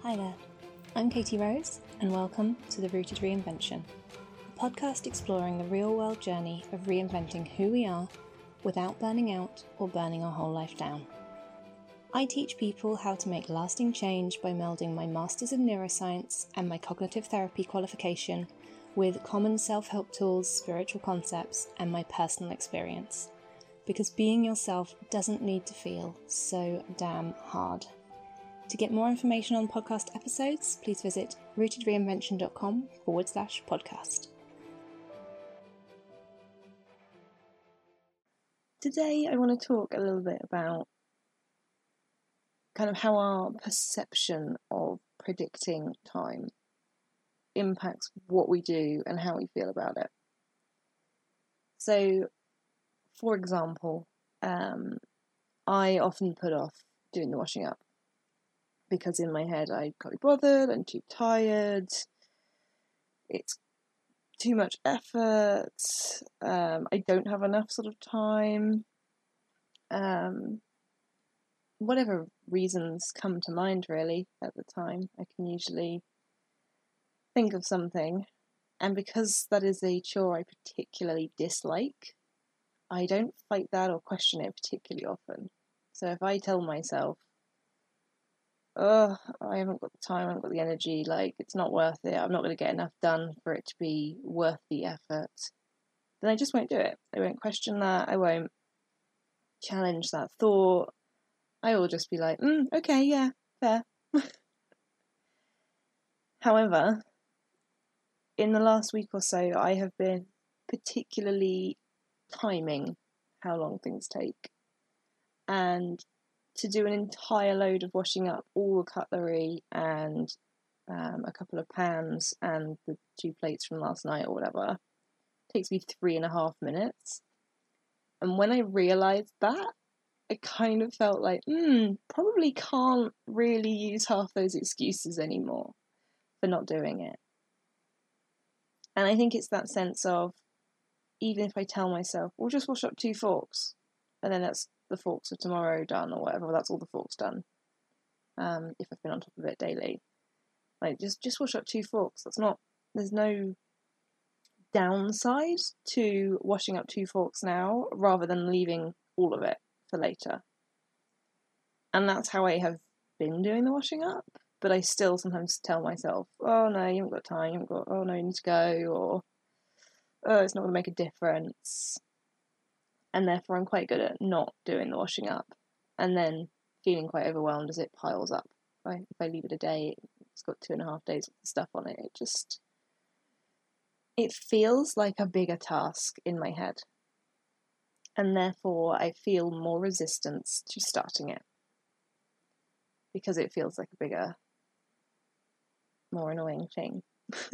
Hi there, I'm Katie Rose, and welcome to The Rooted Reinvention, a podcast exploring the real-world journey of reinventing who we are without burning out or burning our whole life down. I teach people how to make lasting change by melding my Masters of Neuroscience and my cognitive therapy qualification with common self-help tools, spiritual concepts, and my personal experience. Because being yourself doesn't need to feel so damn hard. To get more information on podcast episodes, please visit rootedreinvention.com/podcast. Today, I want to talk a little bit about kind of how our perception of predicting time impacts what we do and how we feel about it. So, for example, I often put off doing the washing up because in my head I can't be bothered, I'm too tired, it's too much effort, I don't have enough sort of time, whatever reasons come to mind really at the time, I can usually think of something, and because that is a chore I particularly dislike, I don't fight that or question it particularly often. So if I tell myself, I haven't got the time, I haven't got the energy, like, it's not worth it, I'm not going to get enough done for it to be worth the effort, then I just won't do it. I won't question that, I won't challenge that thought, I will just be like, okay, yeah, fair. However, in the last week or so, I have been particularly timing how long things take, and to do an entire load of washing up all the cutlery and a couple of pans and the 2 plates from last night or whatever takes me 3.5 minutes. And when I realised that, I kind of felt like, probably can't really use half those excuses anymore for not doing it. And I think it's that sense of, even if I tell myself, we'll just wash up 2 forks, and then that's the forks of tomorrow done, or whatever, that's all the forks done, if I've been on top of it daily. Like, just wash up 2 forks. There's no downside to washing up 2 forks now, rather than leaving all of it for later. And that's how I have been doing the washing up, but I still sometimes tell myself, oh no, you haven't got time, you haven't got, oh no, you need to go, or oh, it's not going to make a difference. And therefore I'm quite good at not doing the washing up, and then feeling quite overwhelmed as it piles up. If I leave it a day, it's got 2.5 days of stuff on it. It feels like a bigger task in my head, and therefore I feel more resistance to starting it, because it feels like a bigger, more annoying thing.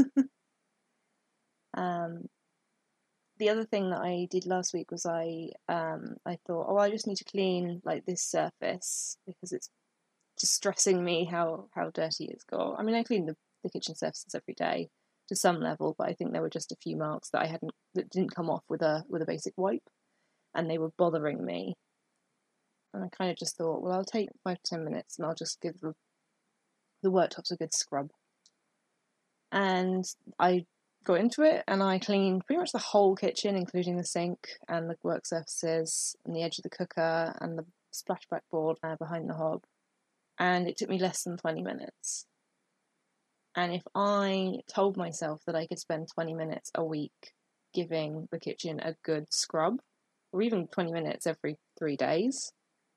The other thing that I did last week was I thought, I just need to clean like this surface because it's just stressing me how dirty it's got. I mean, I clean the kitchen surfaces every day to some level, but I think there were just a few marks that didn't come off with a basic wipe, and they were bothering me. And I kind of just thought, well, I'll take 5 to 10 minutes and I'll just give the worktops a good scrub. And I got into it and I cleaned pretty much the whole kitchen, including the sink and the work surfaces and the edge of the cooker and the splashback board behind the hob. And it took me less than 20 minutes. And if I told myself that I could spend 20 minutes a week giving the kitchen a good scrub, or even 20 minutes every 3 days,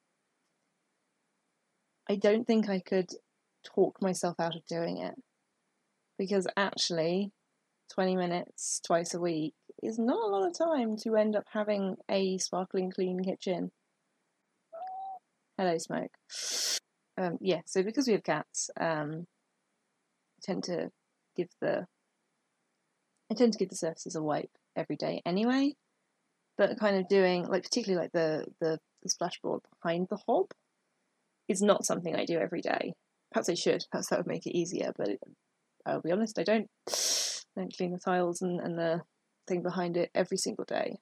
I don't think I could talk myself out of doing it. Because actually, 20 minutes twice a week is not a lot of time to end up having a sparkling clean kitchen. Hello, Smoke. So because we have cats, I tend to give the surfaces a wipe every day anyway, but kind of doing, like, particularly like the splashboard behind the hob is not something I do every day. Perhaps I should, perhaps that would make it easier, but I'll be honest, I don't clean the tiles and the thing behind it every single day.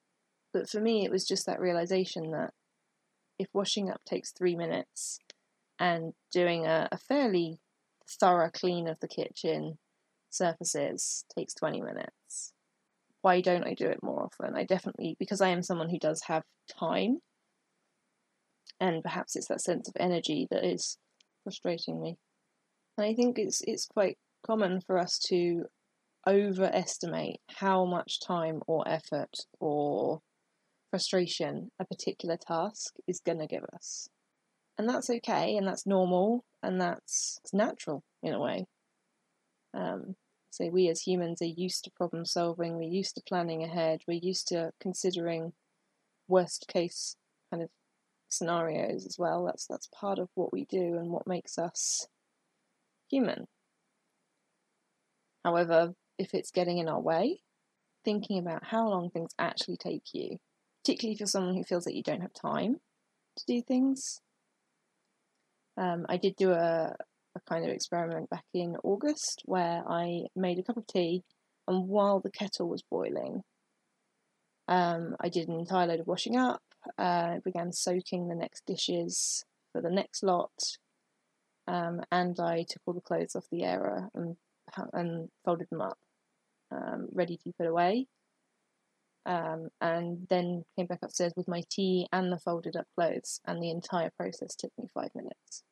But for me, it was just that realisation that if washing up takes 3 minutes and doing a fairly thorough clean of the kitchen surfaces takes 20 minutes. Why don't I do it more often? I definitely, because I am someone who does have time, and perhaps it's that sense of energy that is frustrating me. And I think it's quite common for us to overestimate how much time or effort or frustration a particular task is going to give us. And that's okay, and that's normal, and that's natural in a way. So we as humans are used to problem solving, we're used to planning ahead, we're used to considering worst case kind of scenarios as well. That's part of what we do and what makes us human. However, if it's getting in our way, thinking about how long things actually take you, particularly if you're someone who feels that you don't have time to do things. I did do a kind of experiment back in August where I made a cup of tea, and while the kettle was boiling, I did an entire load of washing up, began soaking the next dishes for the next lot, and I took all the clothes off the airer and folded them up, ready to be put away. And then came back upstairs with my tea and the folded up clothes, and the entire process took me 5 minutes.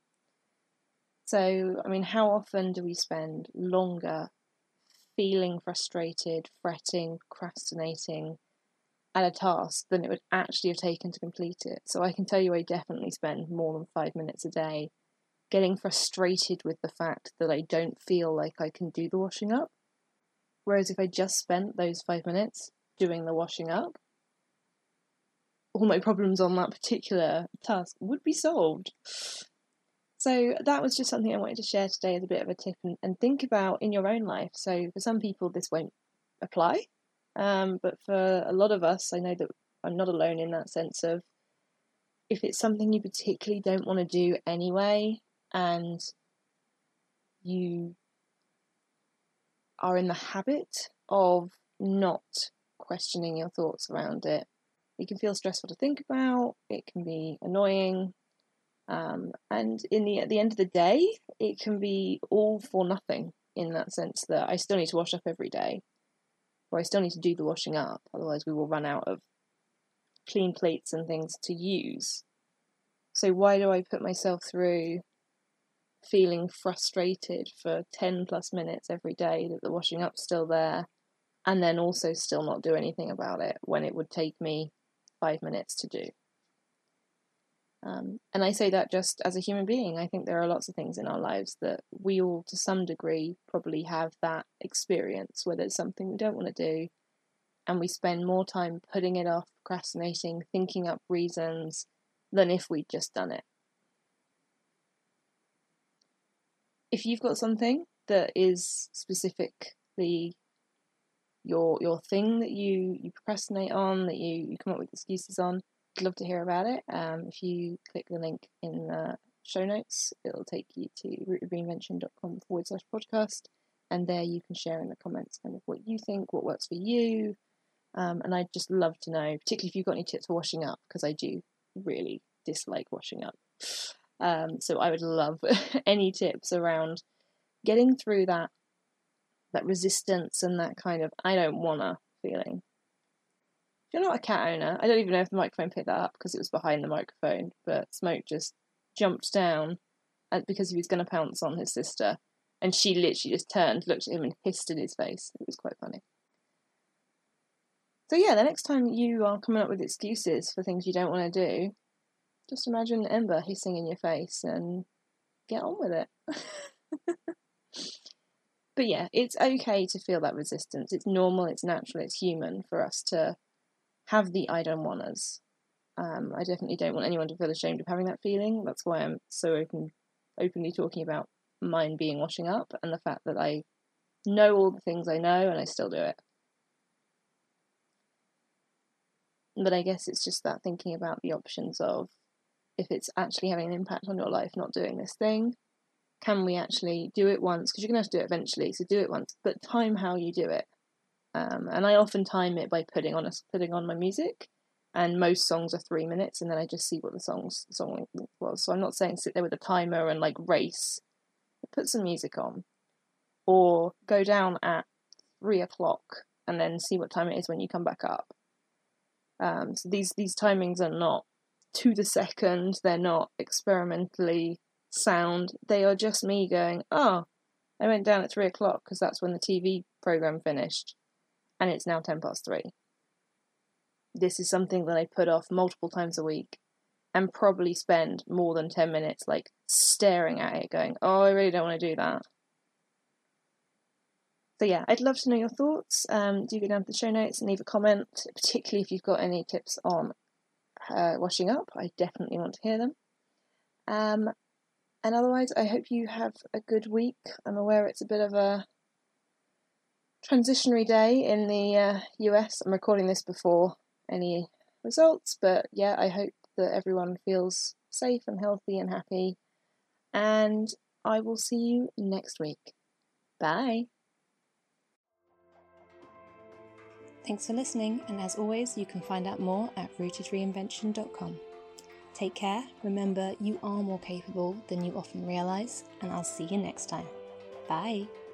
So, I mean, how often do we spend longer feeling frustrated, fretting, procrastinating at a task than it would actually have taken to complete it? So I can tell you I definitely spend more than 5 minutes a day getting frustrated with the fact that I don't feel like I can do the washing up. Whereas if I just spent those 5 minutes doing the washing up, all my problems on that particular task would be solved. So that was just something I wanted to share today as a bit of a tip and think about in your own life. So for some people this won't apply, but for a lot of us, I know that I'm not alone in that sense of if it's something you particularly don't want to do anyway, and you are in the habit of not questioning your thoughts around it, it can feel stressful to think about, it can be annoying, and at the end of the day, it can be all for nothing in that sense that I still need to wash up every day, or I still need to do the washing up, otherwise we will run out of clean plates and things to use. So why do I put myself through feeling frustrated for 10 plus minutes every day that the washing up's still there, and then also still not do anything about it when it would take me 5 minutes to do? And I say that just as a human being. I think there are lots of things in our lives that we all, to some degree, probably have that experience where there's something we don't want to do, and we spend more time putting it off, procrastinating, thinking up reasons, than if we'd just done it. If you've got something that is specifically your thing that you procrastinate on, that you come up with excuses on, I'd love to hear about it. If you click the link in the show notes, it'll take you to rootofreinvention.com/podcast, and there you can share in the comments kind of what you think, what works for you, and I'd just love to know, particularly if you've got any tips for washing up, because I do really dislike washing up. So I would love any tips around getting through that resistance and that kind of I don't wanna feeling. If you're not a cat owner, I don't even know if the microphone picked that up because it was behind the microphone, but Smoke just jumped down because he was going to pounce on his sister, and she literally just turned, looked at him and hissed in his face. It was quite funny. So yeah, the next time you are coming up with excuses for things you don't want to do, just imagine Ember hissing in your face and get on with it. But yeah, it's okay to feel that resistance. It's normal, it's natural, it's human for us to have the I don't want us. I definitely don't want anyone to feel ashamed of having that feeling. That's why I'm so openly talking about mine being washing up, and the fact that I know all the things I know and I still do it. But I guess it's just that thinking about the options of if it's actually having an impact on your life not doing this thing, can we actually do it once? Because you're going to have to do it eventually, so do it once, but time how you do it. And I often time it by putting on my music and most songs are 3 minutes, and then I just see what the song length was. So I'm not saying sit there with a timer and like race. Put some music on, or go down at 3 o'clock and then see what time it is when you come back up. So these timings are not to the second. They're not experimentally sound. They are just me going, oh, I went down at 3 o'clock because that's when the TV program finished, and it's now 3:10. This is something that I put off multiple times a week and probably spend more than 10 minutes like staring at it going, oh, I really don't want to do that. So yeah, I'd love to know your thoughts. Do go down to the show notes and leave a comment, particularly if you've got any tips on washing up. I definitely want to hear them. And otherwise, I hope you have a good week. I'm aware it's a bit of a transitionary day in the US. I'm recording this before any results, but yeah, I hope that everyone feels safe and healthy and happy. And I will see you next week. Bye. Thanks for listening, and as always, you can find out more at rootedreinvention.com. Take care, remember you are more capable than you often realise, and I'll see you next time. Bye!